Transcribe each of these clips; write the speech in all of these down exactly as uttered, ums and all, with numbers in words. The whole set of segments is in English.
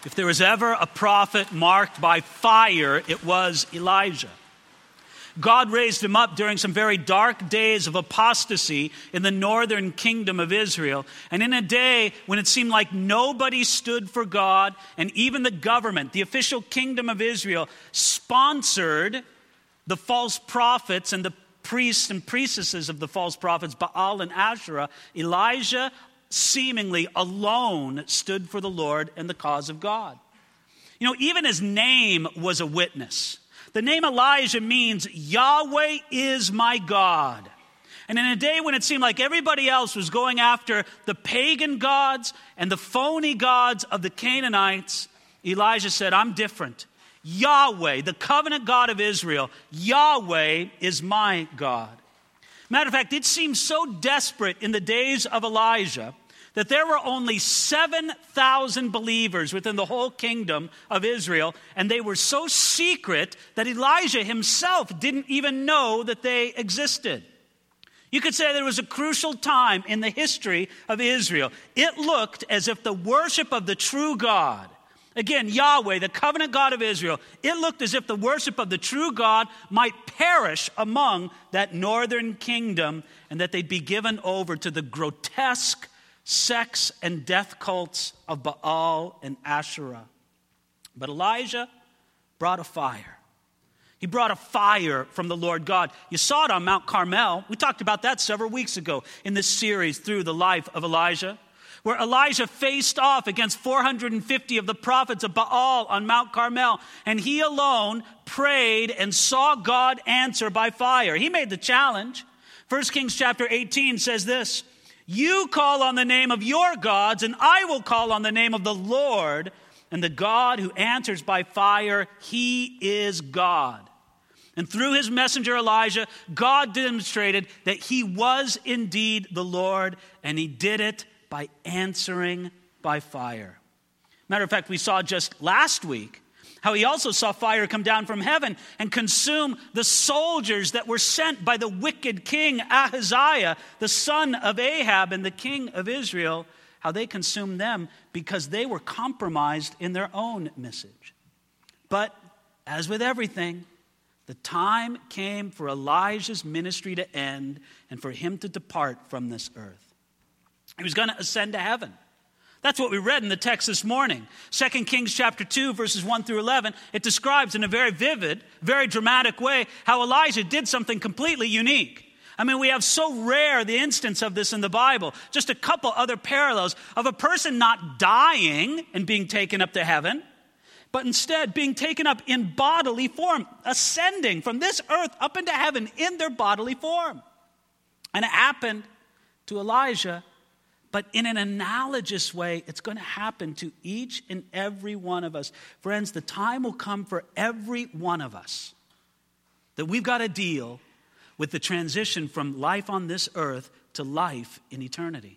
If there was ever a prophet marked by fire, it was Elijah. God raised him up during some very dark days of apostasy in the northern kingdom of Israel. And in a day when it seemed like nobody stood for God, and even the government, the official kingdom of Israel, sponsored the false prophets and the priests and priestesses of the false prophets, Baal and Asherah, Elijah seemingly alone stood for the Lord and the cause of God. You know, even his name was a witness. The name Elijah means Yahweh is my God. And in a day when it seemed like everybody else was going after the pagan gods and the phony gods of the Canaanites, Elijah said, I'm different. Yahweh, the covenant God of Israel, Yahweh is my God. Matter of fact, it seemed so desperate in the days of Elijah that there were only seven thousand believers within the whole kingdom of Israel, and they were so secret that Elijah himself didn't even know that they existed. You could say there was a crucial time in the history of Israel. It looked as if the worship of the true God, again, Yahweh, the covenant God of Israel, it looked as if the worship of the true God might perish among that northern kingdom and that they'd be given over to the grotesque sex and death cults of Baal and Asherah. But Elijah brought a fire. He brought a fire from the Lord God. You saw it on Mount Carmel. We talked about that several weeks ago in this series through the life of Elijah, where Elijah faced off against four hundred fifty of the prophets of Baal on Mount Carmel, and he alone prayed and saw God answer by fire. He made the challenge. First Kings chapter eighteen says this, you call on the name of your gods, and I will call on the name of the Lord, and the God who answers by fire, he is God. And through his messenger Elijah, God demonstrated that he was indeed the Lord, and he did it by answering by fire. Matter of fact, we saw just last week how he also saw fire come down from heaven and consume the soldiers that were sent by the wicked king Ahaziah, the son of Ahab and the king of Israel, how they consumed them because they were compromised in their own message. But as with everything, the time came for Elijah's ministry to end and for him to depart from this earth. He was going to ascend to heaven. That's what we read in the text this morning. Second Kings chapter two, verses one through eleven. It describes in a very vivid, very dramatic way how Elijah did something completely unique. I mean, we have so rare the instance of this in the Bible. Just a couple other parallels of a person not dying and being taken up to heaven, but instead being taken up in bodily form, ascending from this earth up into heaven in their bodily form. And it happened to Elijah. But in an analogous way, it's going to happen to each and every one of us. Friends, the time will come for every one of us that we've got to deal with the transition from life on this earth to life in eternity.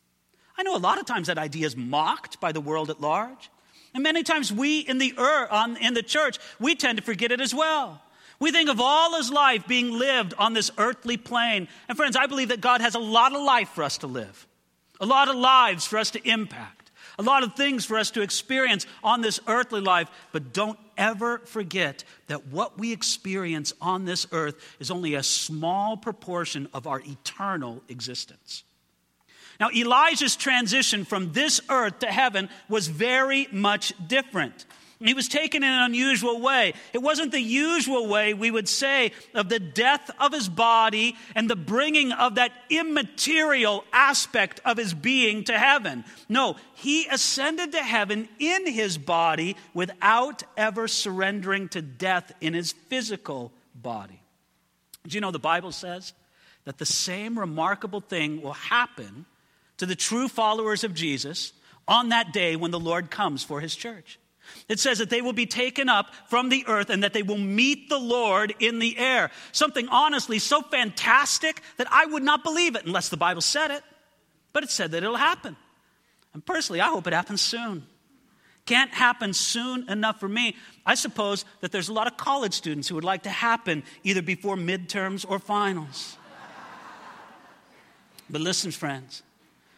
I know a lot of times that idea is mocked by the world at large. And many times we in the, er, on, in the church, we tend to forget it as well. We think of all his life being lived on this earthly plane. And friends, I believe that God has a lot of life for us to live. A lot of lives for us to impact. A lot of things for us to experience on this earthly life. But don't ever forget that what we experience on this earth is only a small proportion of our eternal existence. Now, Elijah's transition from this earth to heaven was very much different. He was taken in an unusual way. It wasn't the usual way we would say of the death of his body and the bringing of that immaterial aspect of his being to heaven. No, he ascended to heaven in his body without ever surrendering to death in his physical body. Do you know the Bible says that the same remarkable thing will happen to the true followers of Jesus on that day when the Lord comes for his church? It says that they will be taken up from the earth and that they will meet the Lord in the air. Something honestly so fantastic that I would not believe it unless the Bible said it. But it said that it'll happen. And personally, I hope it happens soon. Can't happen soon enough for me. I suppose that there's a lot of college students who would like to happen either before midterms or finals. But listen, friends,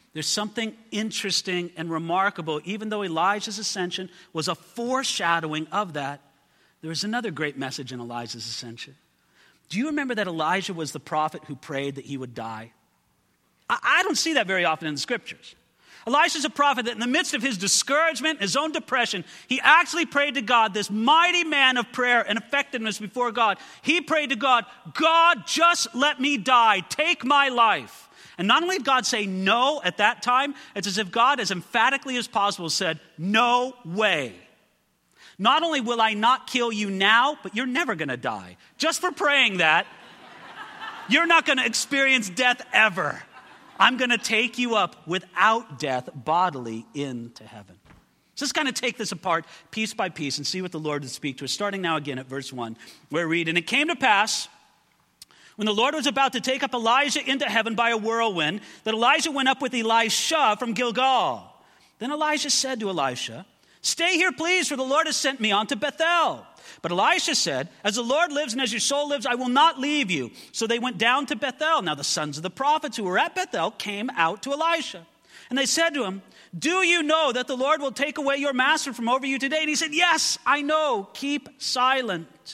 There's something interesting and remarkable. Even though Elijah's ascension was a foreshadowing of that, there is another great message in Elijah's ascension. Do you remember that Elijah was the prophet who prayed that he would die? I, I don't see that very often in the scriptures. Elijah's a prophet that in the midst of his discouragement, his own depression, he actually prayed to God, this mighty man of prayer and effectiveness before God. He prayed to God, God, just let me die. Take my life. And not only did God say no at that time, it's as if God, as emphatically as possible, said, no way. Not only will I not kill you now, but you're never going to die. Just for praying that, you're not going to experience death ever. I'm going to take you up without death bodily into heaven. So let's kind of take this apart piece by piece and see what the Lord would speak to us. Starting now again at verse one, where we read, and it came to pass, when the Lord was about to take up Elijah into heaven by a whirlwind, that Elijah went up with Elisha from Gilgal. Then Elijah said to Elisha, stay here, please, for the Lord has sent me on to Bethel. But Elisha said, as the Lord lives and as your soul lives, I will not leave you. So they went down to Bethel. Now the sons of the prophets who were at Bethel came out to Elisha. And they said to him, do you know that the Lord will take away your master from over you today? And he said, yes, I know. Keep silent.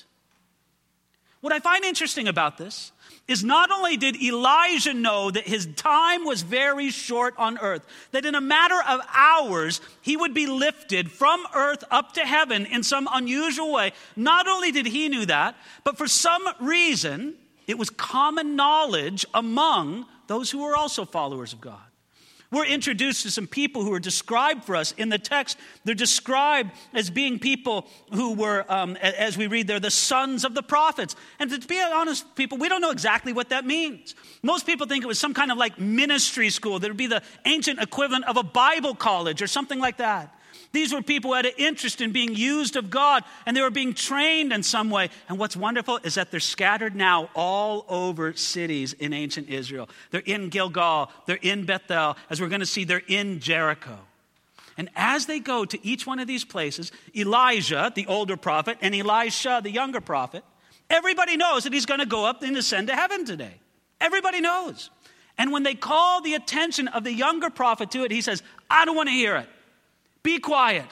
What I find interesting about this is not only did Elijah know that his time was very short on earth, that in a matter of hours, he would be lifted from earth up to heaven in some unusual way. Not only did he know that, but for some reason, it was common knowledge among those who were also followers of God. We're introduced to some people who are described for us in the text. They're described as being people who were, um, as we read there, the sons of the prophets. And to be honest, people, we don't know exactly what that means. Most people think it was some kind of like ministry school. That would be the ancient equivalent of a Bible college or something like that. These were people who had an interest in being used of God, and they were being trained in some way. And what's wonderful is that they're scattered now all over cities in ancient Israel. They're in Gilgal, they're in Bethel. As we're going to see, they're in Jericho. And as they go to each one of these places, Elijah, the older prophet, and Elisha, the younger prophet, everybody knows that he's going to go up and ascend to heaven today. Everybody knows. And when they call the attention of the younger prophet to it, he says, I don't want to hear it. Be quiet.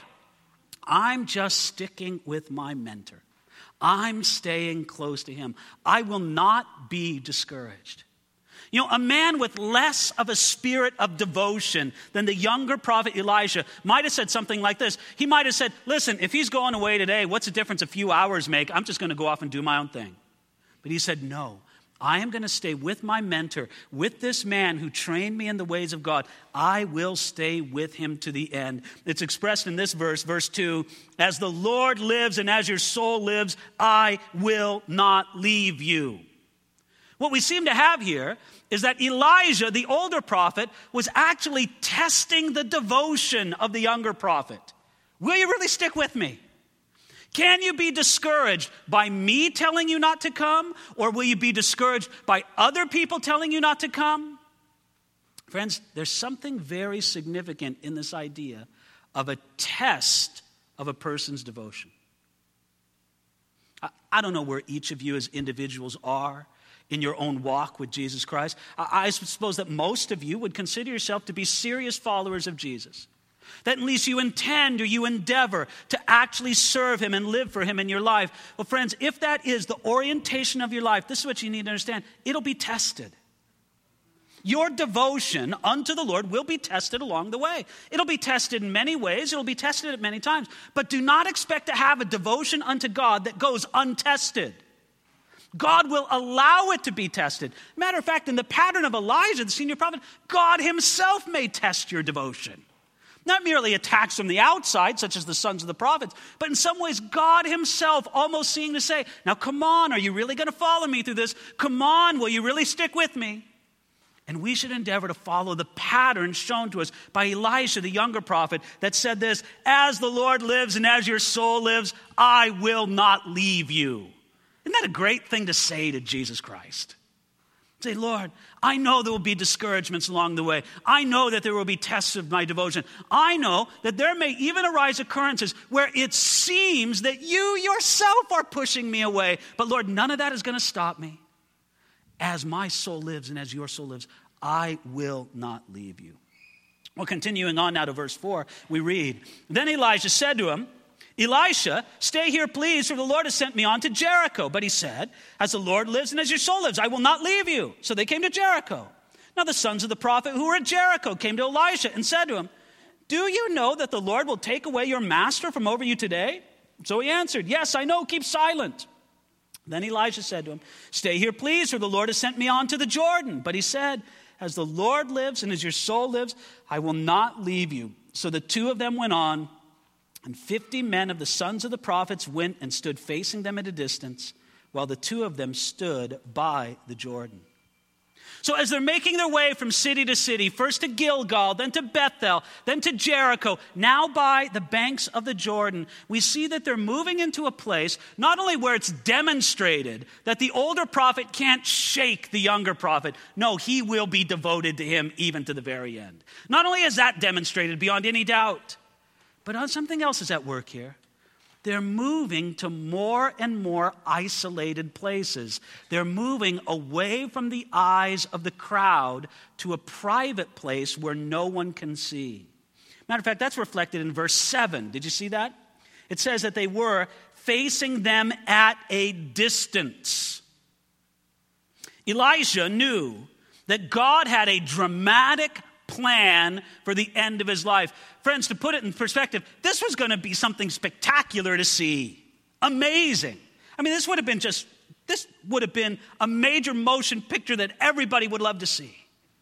I'm just sticking with my mentor. I'm staying close to him. I will not be discouraged. You know, a man with less of a spirit of devotion than the younger prophet Elisha might have said something like this. He might have said, listen, if he's going away today, what's the difference a few hours make? I'm just going to go off and do my own thing. But he said, no. I am going to stay with my mentor, with this man who trained me in the ways of God. I will stay with him to the end. It's expressed in this verse, verse two, as the Lord lives and as your soul lives, I will not leave you. What we seem to have here is that Elijah, the older prophet, was actually testing the devotion of the younger prophet. Will you really stick with me? Can you be discouraged by me telling you not to come? Or will you be discouraged by other people telling you not to come? Friends, there's something very significant in this idea of a test of a person's devotion. I, I don't know where each of you as individuals are in your own walk with Jesus Christ. I, I suppose that most of you would consider yourself to be serious followers of Jesus. That at least you intend or you endeavor to actually serve him and live for him in your life. Well, friends, if that is the orientation of your life, this is what you need to understand. It'll be tested. Your devotion unto the Lord will be tested along the way. It'll be tested in many ways. It'll be tested at many times. But do not expect to have a devotion unto God that goes untested. God will allow it to be tested. Matter of fact, in the pattern of Elijah, the senior prophet, God himself may test your devotion. Not merely attacks from the outside, such as the sons of the prophets, but in some ways, God himself almost seeming to say, now come on, are you really going to follow me through this? Come on, will you really stick with me? And we should endeavor to follow the pattern shown to us by Elisha, the younger prophet, that said this, as the Lord lives and as your soul lives, I will not leave you. Isn't that a great thing to say to Jesus Christ? Say, Lord, I know there will be discouragements along the way. I know that there will be tests of my devotion. I know that there may even arise occurrences where it seems that you yourself are pushing me away. But Lord, none of that is going to stop me. As my soul lives and as your soul lives, I will not leave you. Well, continuing on now to verse four, we read, Then Elijah said to him, Elisha, stay here, please, for the Lord has sent me on to Jericho. But he said, As the Lord lives and as your soul lives, I will not leave you. So they came to Jericho. Now the sons of the prophet who were at Jericho came to Elisha and said to him, Do you know that the Lord will take away your master from over you today? So he answered, Yes, I know, keep silent. Then Elisha said to him, Stay here, please, for the Lord has sent me on to the Jordan. But he said, As the Lord lives and as your soul lives, I will not leave you. So the two of them went on, and fifty men of the sons of the prophets went and stood facing them at a distance, while the two of them stood by the Jordan. So as they're making their way from city to city, first to Gilgal, then to Bethel, then to Jericho, now by the banks of the Jordan, we see that they're moving into a place not only where it's demonstrated that the older prophet can't shake the younger prophet. No, he will be devoted to him even to the very end. Not only is that demonstrated beyond any doubt, but something else is at work here. They're moving to more and more isolated places. They're moving away from the eyes of the crowd to a private place where no one can see. Matter of fact, that's reflected in verse seven. Did you see that? It says that they were facing them at a distance. Elijah knew that God had a dramatic plan for the end of his life. Friends, to put it in perspective, this was going to be something spectacular to see. Amazing. I mean, this would have been just, this would have been a major motion picture that everybody would love to see.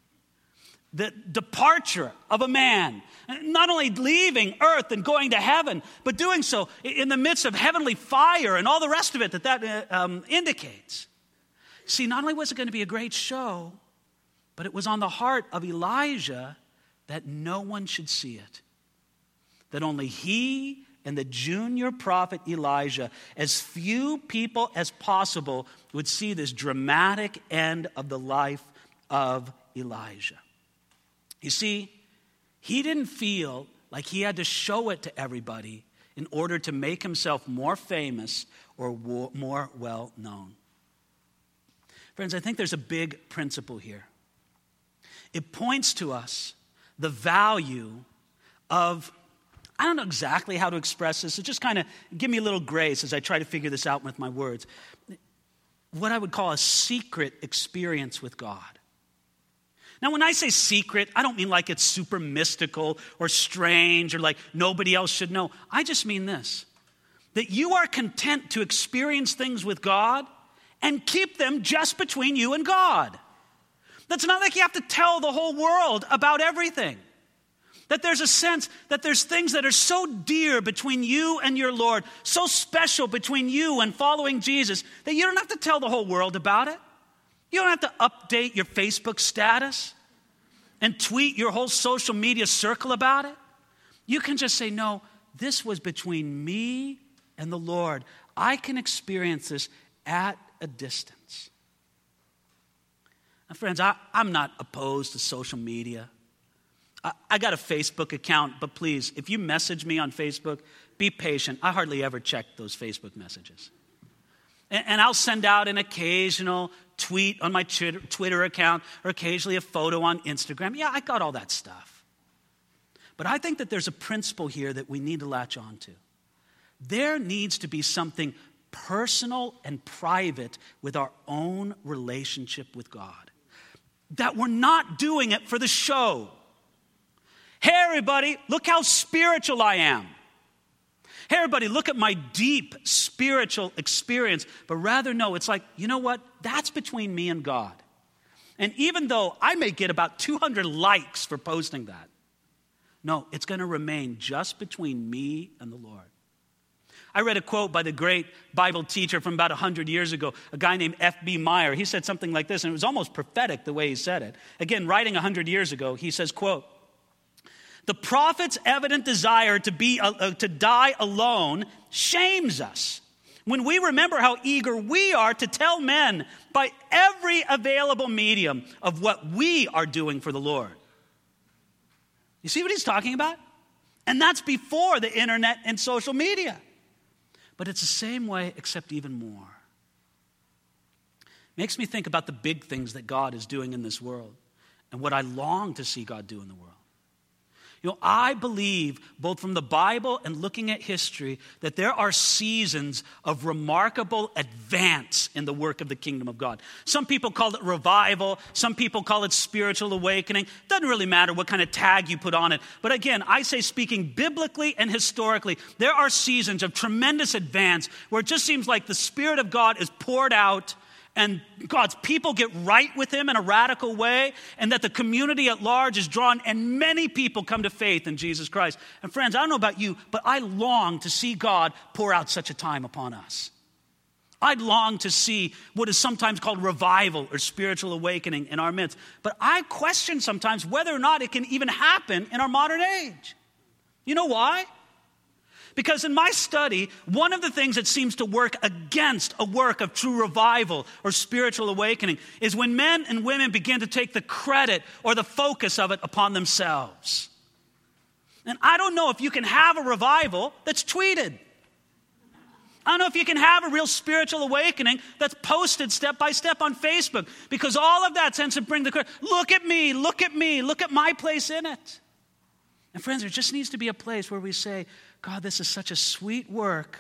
The departure of a man, not only leaving earth and going to heaven, but doing so in the midst of heavenly fire and all the rest of it that that um, indicates. See, not only was it going to be a great show, but it was on the heart of Elijah that no one should see it. That only he and the junior prophet Elijah, as few people as possible, would see this dramatic end of the life of Elijah. You see, he didn't feel like he had to show it to everybody in order to make himself more famous or more well known. Friends, I think there's a big principle here. It points to us the value of, I don't know exactly how to express this, so just kind of give me a little grace as I try to figure this out with my words. What I would call a secret experience with God. Now, when I say secret, I don't mean like it's super mystical or strange or like nobody else should know. I just mean this, that you are content to experience things with God and keep them just between you and God. That's not like you have to tell the whole world about everything. That there's a sense that there's things that are so dear between you and your Lord, so special between you and following Jesus, that you don't have to tell the whole world about it. You don't have to update your Facebook status and tweet your whole social media circle about it. You can just say, no, this was between me and the Lord. I can experience this at a distance. Now, friends, I, I'm not opposed to social media. I, I got a Facebook account, but please, if you message me on Facebook, be patient. I hardly ever check those Facebook messages. And, and I'll send out an occasional tweet on my Twitter account or occasionally a photo on Instagram. Yeah, I got all that stuff. But I think that there's a principle here that we need to latch on to. There needs to be something personal and private with our own relationship with God. That we're not doing it for the show. Hey, everybody, look how spiritual I am. Hey, everybody, look at my deep spiritual experience. But rather, no, it's like, you know what? That's between me and God. And even though I may get about two hundred likes for posting that, no, it's going to remain just between me and the Lord. I read a quote by the great Bible teacher from about one hundred years ago, a guy named F B Meyer. He said something like this, and it was almost prophetic the way he said it. Again, writing one hundred years ago, he says, quote, "The prophet's evident desire to be uh, to die alone shames us when we remember how eager we are to tell men by every available medium of what we are doing for the Lord." You see what he's talking about? And that's before the internet and social media. But it's the same way, except even more. Makes me think about the big things that God is doing in this world and what I long to see God do in the world. You know, I believe, both from the Bible and looking at history, that there are seasons of remarkable advance in the work of the kingdom of God. Some people call it revival. Some people call it spiritual awakening. Doesn't really matter what kind of tag you put on it. But again, I say, speaking biblically and historically, there are seasons of tremendous advance where it just seems like the Spirit of God is poured out and God's people get right with him in a radical way, and that the community at large is drawn, and many people come to faith in Jesus Christ. And friends, I don't know about you, but I long to see God pour out such a time upon us. I'd long to see what is sometimes called revival or spiritual awakening in our midst. But I question sometimes whether or not it can even happen in our modern age. You know why? Because in my study, one of the things that seems to work against a work of true revival or spiritual awakening is when men and women begin to take the credit or the focus of it upon themselves. And I don't know if you can have a revival that's tweeted. I don't know if you can have a real spiritual awakening that's posted step by step on Facebook, because all of that tends to bring the credit. Look at me, look at me, look at my place in it. And friends, there just needs to be a place where we say, God, this is such a sweet work.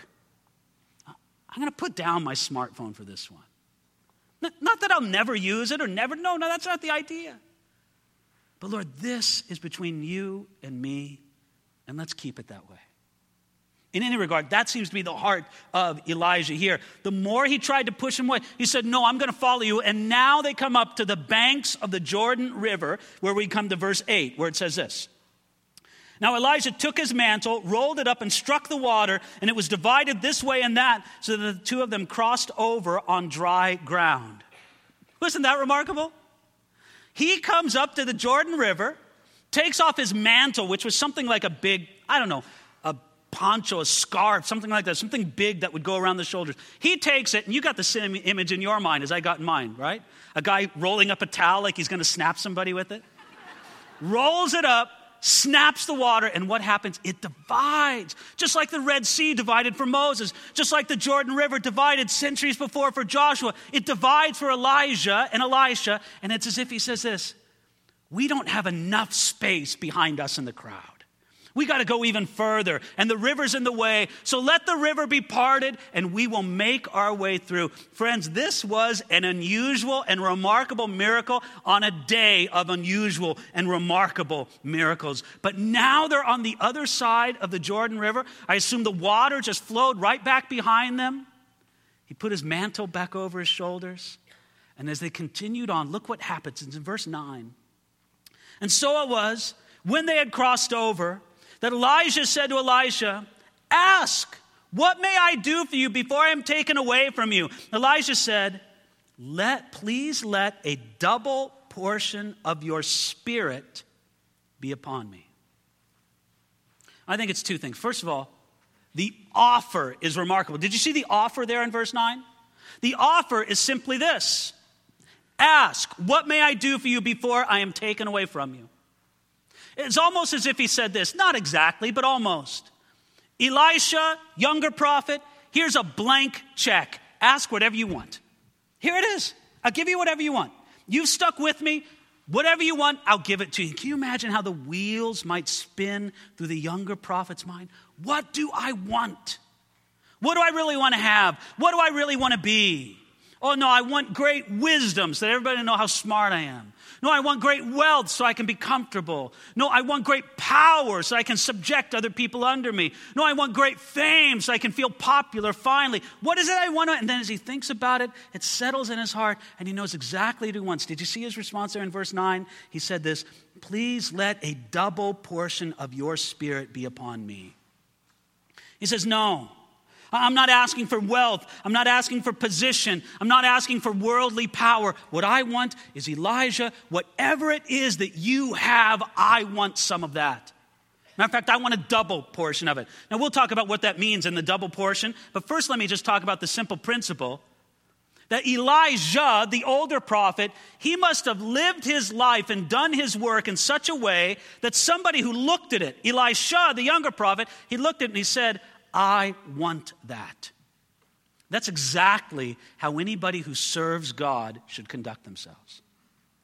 I'm going to put down my smartphone for this one. Not, not that I'll never use it or never, no, no, that's not the idea. But Lord, this is between you and me, and let's keep it that way. In any regard, that seems to be the heart of Elijah here. The more he tried to push him away, he said, no, I'm going to follow you. And now they come up to the banks of the Jordan River, where we come to verse eight, where it says this. Now Elijah took his mantle, rolled it up, and struck the water, and it was divided this way and that, so that the two of them crossed over on dry ground. Isn't that remarkable? He comes up to the Jordan River, takes off his mantle, which was something like a big, I don't know, a poncho, a scarf, something like that, something big that would go around the shoulders. He takes it, and you got the same image in your mind as I got in mine, right? A guy rolling up a towel like he's going to snap somebody with it. Rolls it up, snaps the water, and what happens? It divides. Just like the Red Sea divided for Moses, just like the Jordan River divided centuries before for Joshua, it divides for Elijah and Elisha, and it's as if he says this, we don't have enough space behind us in the crowd. We got to go even further, and the river's in the way, so let the river be parted, and we will make our way through. Friends, this was an unusual and remarkable miracle on a day of unusual and remarkable miracles. But now they're on the other side of the Jordan River. I assume the water just flowed right back behind them. He put his mantle back over his shoulders, and as they continued on, look what happens. It's in verse nine. And so it was, when they had crossed over, that Elijah said to Elisha, ask, what may I do for you before I am taken away from you? Elijah said, let, please let a double portion of your spirit be upon me. I think it's two things. First of all, the offer is remarkable. Did you see the offer there in verse nine? The offer is simply this. Ask, what may I do for you before I am taken away from you? It's almost as if he said this, not exactly, but almost. Elisha, younger prophet, here's a blank check. Ask whatever you want. Here it is. I'll give you whatever you want. You've stuck with me. Whatever you want, I'll give it to you. Can you imagine how the wheels might spin through the younger prophet's mind? What do I want? What do I really want to have? What do I really want to be? Oh, no, I want great wisdom so that everybody will know how smart I am. No, I want great wealth so I can be comfortable. No, I want great power so I can subject other people under me. No, I want great fame so I can feel popular finally. What is it I want? And then as he thinks about it, it settles in his heart and he knows exactly what he wants. Did you see his response there in verse nine? He said this, please let a double portion of your spirit be upon me. He says, no. I'm not asking for wealth. I'm not asking for position. I'm not asking for worldly power. What I want is Elijah, whatever it is that you have, I want some of that. Matter of fact, I want a double portion of it. Now, we'll talk about what that means in the double portion. But first, let me just talk about the simple principle that Elijah, the older prophet, he must have lived his life and done his work in such a way that somebody who looked at it, Elisha, the younger prophet, he looked at it and he said, I want that. That's exactly how anybody who serves God should conduct themselves.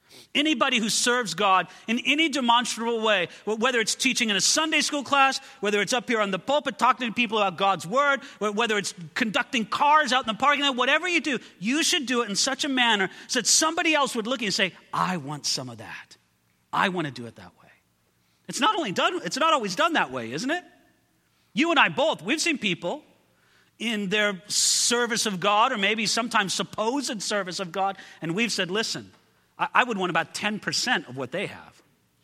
Anybody who serves God in any demonstrable way, whether it's teaching in a Sunday school class, whether it's up here on the pulpit talking to people about God's word, whether it's conducting cars out in the parking lot, whatever you do, you should do it in such a manner so that somebody else would look at you and say, I want some of that. I want to do it that way. It's not only done, it's not always done that way, isn't it? You and I both, we've seen people in their service of God, or maybe sometimes supposed service of God, and we've said, listen, I would want about ten percent of what they have.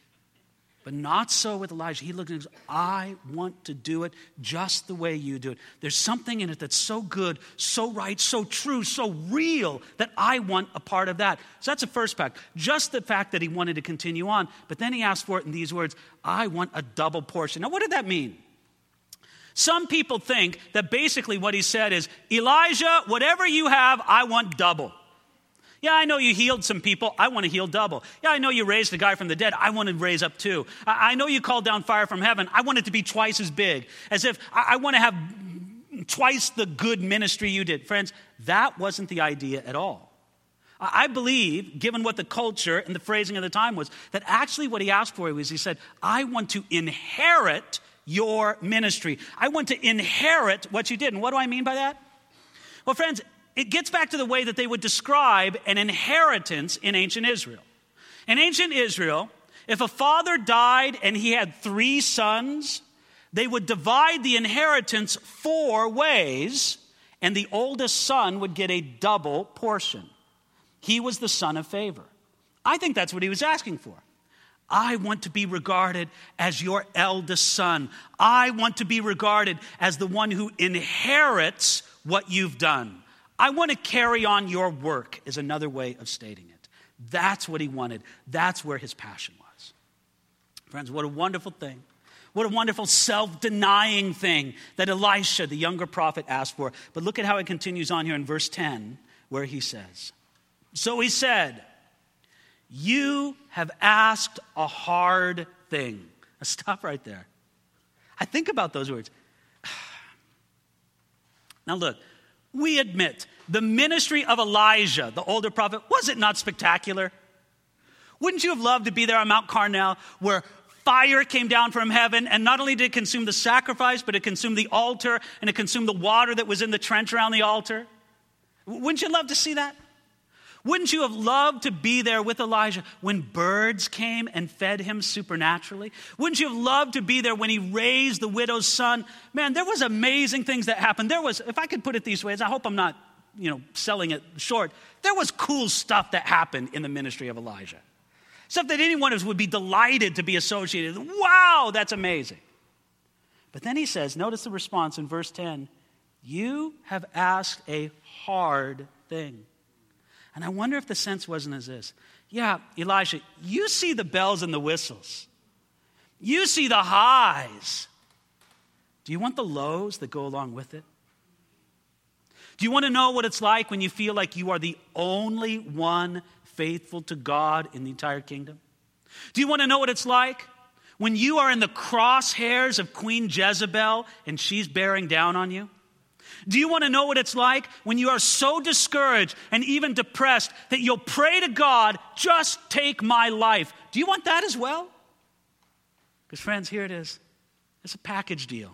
But not so with Elijah. He looked and said, I want to do it just the way you do it. There's something in it that's so good, so right, so true, so real that I want a part of that. So that's the first fact. Just the fact that he wanted to continue on. But then he asked for it in these words, I want a double portion. Now, what did that mean? Some people think that basically what he said is, Elijah, whatever you have, I want double. Yeah, I know you healed some people. I want to heal double. Yeah, I know you raised a guy from the dead. I want to raise up two. I, I know you called down fire from heaven. I want it to be twice as big. As if I, I want to have twice the good ministry you did. Friends, that wasn't the idea at all. I, I believe, given what the culture and the phrasing of the time was, that actually what he asked for was he said, I want to inherit your ministry. I want to inherit what you did. And what do I mean by that? Well, friends, it gets back to the way that they would describe an inheritance in ancient Israel. In ancient Israel, if a father died and he had three sons, they would divide the inheritance four ways, and the oldest son would get a double portion. He was the son of favor. I think that's what he was asking for. I want to be regarded as your eldest son. I want to be regarded as the one who inherits what you've done. I want to carry on your work is another way of stating it. That's what he wanted. That's where his passion was. Friends, what a wonderful thing. What a wonderful self-denying thing that Elisha, the younger prophet, asked for. But look at how it continues on here in verse ten, where he says, so he said, you have asked a hard thing. Now stop right there. I think about those words. Now look, we admit the ministry of Elijah, the older prophet, was it not spectacular? Wouldn't you have loved to be there on Mount Carmel where fire came down from heaven and not only did it consume the sacrifice, but it consumed the altar and it consumed the water that was in the trench around the altar? Wouldn't you love to see that? Wouldn't you have loved to be there with Elijah when birds came and fed him supernaturally? Wouldn't you have loved to be there when he raised the widow's son? Man, there was amazing things that happened. There was, if I could put it these ways, I hope I'm not, you know, selling it short. There was cool stuff that happened in the ministry of Elijah. Stuff that anyone of us would be delighted to be associated with. Wow, that's amazing. But then he says, notice the response in verse ten, you have asked a hard thing. And I wonder if the sense wasn't as this. Yeah, Elisha, you see the bells and the whistles. You see the highs. Do you want the lows that go along with it? Do you want to know what it's like when you feel like you are the only one faithful to God in the entire kingdom? Do you want to know what it's like when you are in the crosshairs of Queen Jezebel and she's bearing down on you? Do you want to know what it's like when you are so discouraged and even depressed that you'll pray to God, just take my life? Do you want that as well? Because friends, here it is. It's a package deal.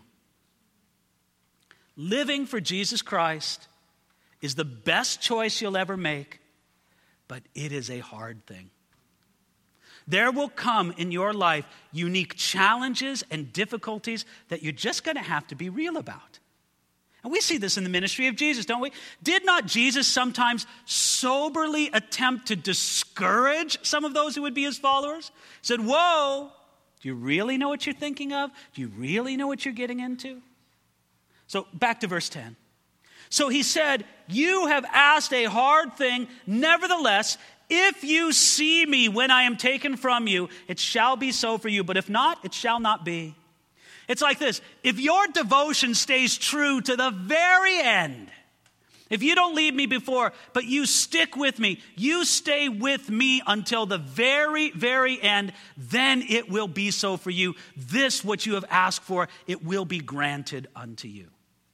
Living for Jesus Christ is the best choice you'll ever make, but it is a hard thing. There will come in your life unique challenges and difficulties that you're just going to have to be real about. And we see this in the ministry of Jesus, don't we? Did not Jesus sometimes soberly attempt to discourage some of those who would be his followers? He said, whoa, do you really know what you're thinking of? Do you really know what you're getting into? So back to verse ten. So he said, you have asked a hard thing. Nevertheless, if you see me when I am taken from you, it shall be so for you. But if not, it shall not be. It's like this. If your devotion stays true to the very end, if you don't leave me before, but you stick with me, you stay with me until the very, very end, then it will be so for you. This, what you have asked for, it will be granted unto you.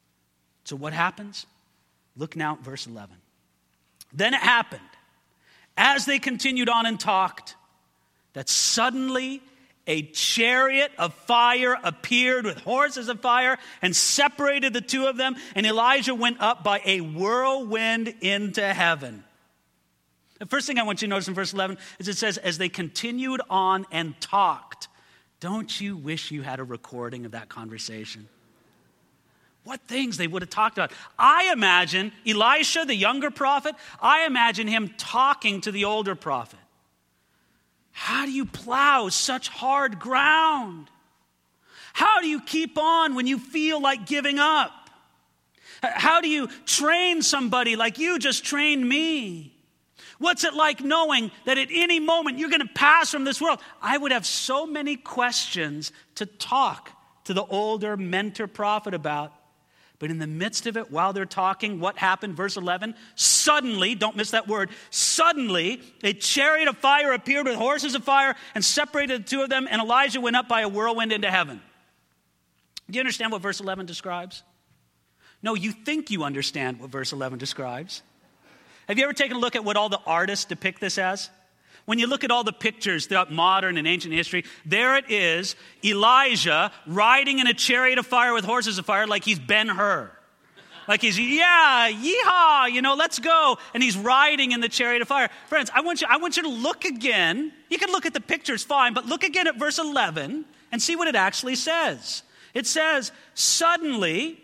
So what happens? Look now at verse eleven. Then it happened, as they continued on and talked, that suddenly a chariot of fire appeared with horses of fire and separated the two of them, and Elijah went up by a whirlwind into heaven. The first thing I want you to notice in verse eleven is it says, as they continued on and talked. Don't you wish you had a recording of that conversation? What things they would have talked about. I imagine Elisha, the younger prophet, I imagine him talking to the older prophet. How do you plow such hard ground? How do you keep on when you feel like giving up? How do you train somebody like you just trained me? What's it like knowing that at any moment you're going to pass from this world? I would have so many questions to talk to the older mentor prophet about. But in the midst of it, while they're talking, what happened? Verse eleven, suddenly, don't miss that word, suddenly a chariot of fire appeared with horses of fire and separated the two of them, and Elijah went up by a whirlwind into heaven. Do you understand what verse eleven describes? No, you think you understand what verse eleven describes. Have you ever taken a look at what all the artists depict this as? When you look at all the pictures throughout modern and ancient history, there it is, Elijah riding in a chariot of fire with horses of fire like he's Ben-Hur. Like he's, yeah, yeehaw, you know, let's go. And he's riding in the chariot of fire. Friends, I want you, I want you to look again. You can look at the pictures, fine, but look again at verse eleven and see what it actually says. It says, suddenly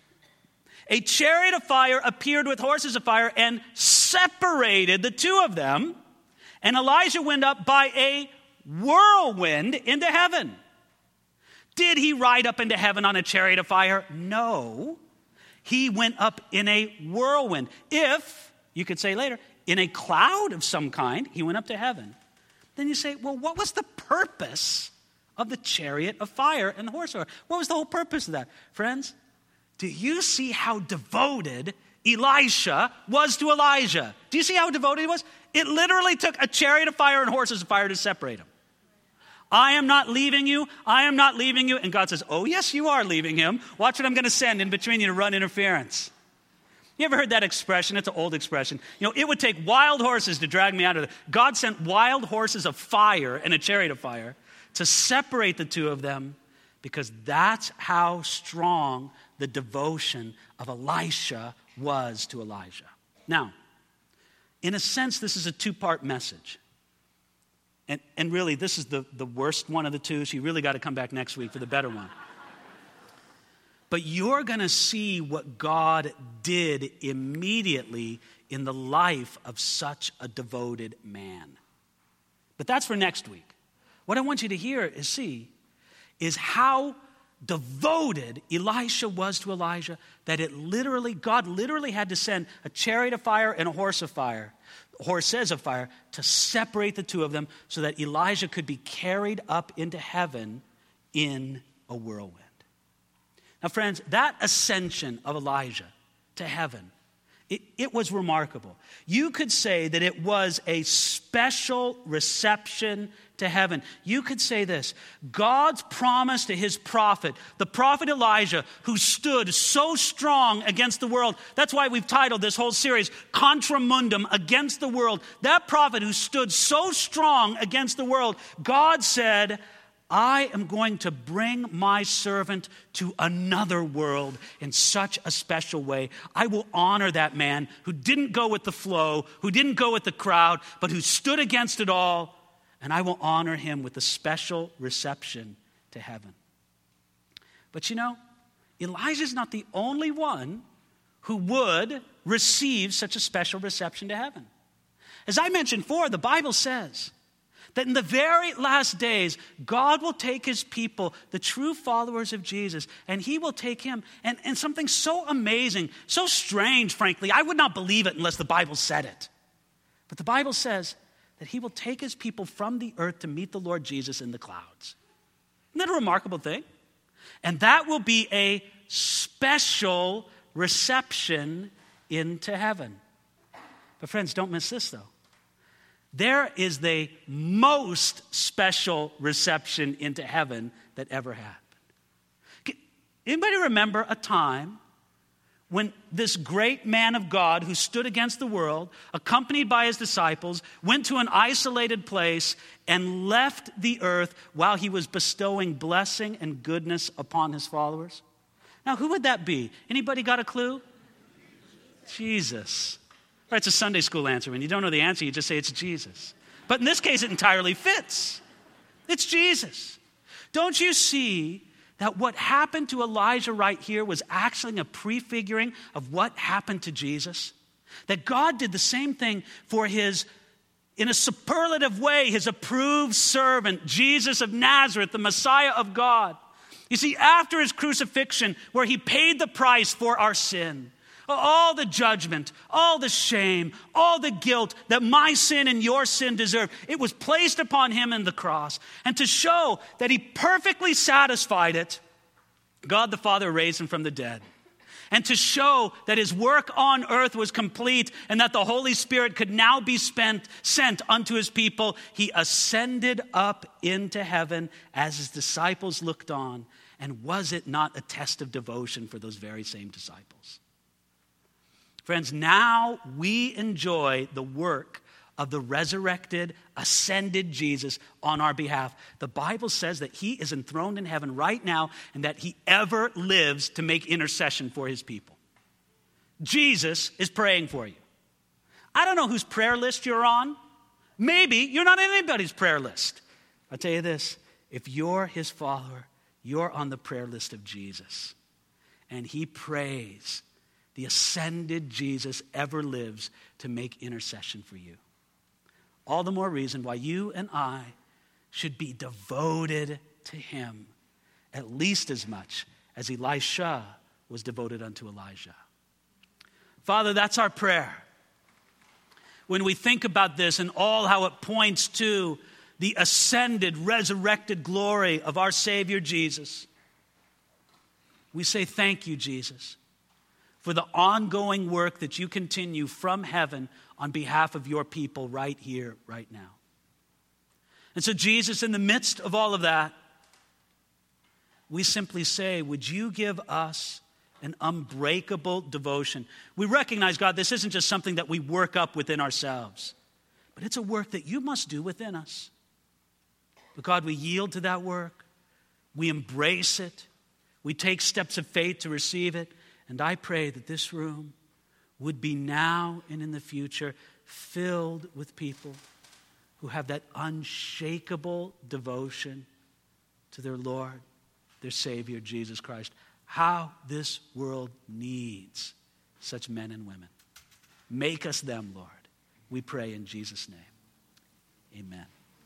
a chariot of fire appeared with horses of fire and separated the two of them. And Elijah went up by a whirlwind into heaven. Did he ride up into heaven on a chariot of fire? No. He went up in a whirlwind. If, you could say later, in a cloud of some kind, he went up to heaven. Then you say, well, what was the purpose of the chariot of fire and the horse of fire? What was the whole purpose of that? Friends, do you see how devoted Elisha was to Elijah? Do you see how devoted he was? It literally took a chariot of fire and horses of fire to separate him. I am not leaving you. I am not leaving you. And God says, oh, yes, you are leaving him. Watch what I'm going to send in between you to run interference. You ever heard that expression? It's an old expression. You know, it would take wild horses to drag me out of it. God sent wild horses of fire and a chariot of fire to separate the two of them, because that's how strong the devotion of Elisha was to Elijah. Now, in a sense, this is a two-part message. And, and really, this is the, the worst one of the two, so you really got to come back next week for the better one. But you're going to see what God did immediately in the life of such a devoted man. But that's for next week. What I want you to hear is see is how devoted Elisha was to Elijah, that it literally, God literally had to send a chariot of fire and a horse of fire, horses of fire, to separate the two of them so that Elijah could be carried up into heaven in a whirlwind. Now, friends, that ascension of Elijah to heaven, it, it was remarkable. You could say that it was a special reception to heaven. You could say this: God's promise to his prophet, the prophet Elijah, who stood so strong against the world. That's why we've titled this whole series, Contra Mundum, against the world. That prophet who stood so strong against the world, God said, I am going to bring my servant to another world in such a special way. I will honor that man who didn't go with the flow, who didn't go with the crowd, but who stood against it all. And I will honor him with a special reception to heaven. But you know, Elijah's not the only one who would receive such a special reception to heaven. As I mentioned before, the Bible says that in the very last days, God will take his people, the true followers of Jesus, and he will take him. And, and something so amazing, so strange, frankly, I would not believe it unless the Bible said it. But the Bible says that he will take his people from the earth to meet the Lord Jesus in the clouds. Isn't that a remarkable thing? And that will be a special reception into heaven. But friends, don't miss this though. There is the most special reception into heaven that ever happened. Anybody remember a time when this great man of God who stood against the world, accompanied by his disciples, went to an isolated place and left the earth while he was bestowing blessing and goodness upon his followers? Now, who would that be? Anybody got a clue? Jesus. Right, it's a Sunday school answer. When you don't know the answer, you just say it's Jesus. But in this case, it entirely fits. It's Jesus. Don't you see that what happened to Elijah right here was actually a prefiguring of what happened to Jesus? That God did the same thing for his, in a superlative way, his approved servant, Jesus of Nazareth, the Messiah of God. You see, after his crucifixion, where he paid the price for our sin, all the judgment, all the shame, all the guilt that my sin and your sin deserve, it was placed upon him in the cross. And to show that he perfectly satisfied it, God the Father raised him from the dead. And to show that his work on earth was complete and that the Holy Spirit could now be spent, sent unto his people, he ascended up into heaven as his disciples looked on. And was it not a test of devotion for those very same disciples? Friends, now we enjoy the work of the resurrected, ascended Jesus on our behalf. The Bible says that he is enthroned in heaven right now and that he ever lives to make intercession for his people. Jesus is praying for you. I don't know whose prayer list you're on. Maybe you're not on anybody's prayer list. I'll tell you this, if you're his follower, you're on the prayer list of Jesus. And he prays. The ascended Jesus ever lives to make intercession for you. All the more reason why you and I should be devoted to him at least as much as Elisha was devoted unto Elijah. Father, that's our prayer. When we think about this and all how it points to the ascended, resurrected glory of our Savior Jesus, we say thank you, Jesus, for the ongoing work that you continue from heaven on behalf of your people right here, right now. And so, Jesus, in the midst of all of that, we simply say, would you give us an unbreakable devotion? We recognize, God, this isn't just something that we work up within ourselves, but it's a work that you must do within us. But God, we yield to that work. We embrace it. We take steps of faith to receive it. And I pray that this room would be now and in the future filled with people who have that unshakable devotion to their Lord, their Savior, Jesus Christ. How this world needs such men and women. Make us them, Lord. We pray in Jesus' name. Amen.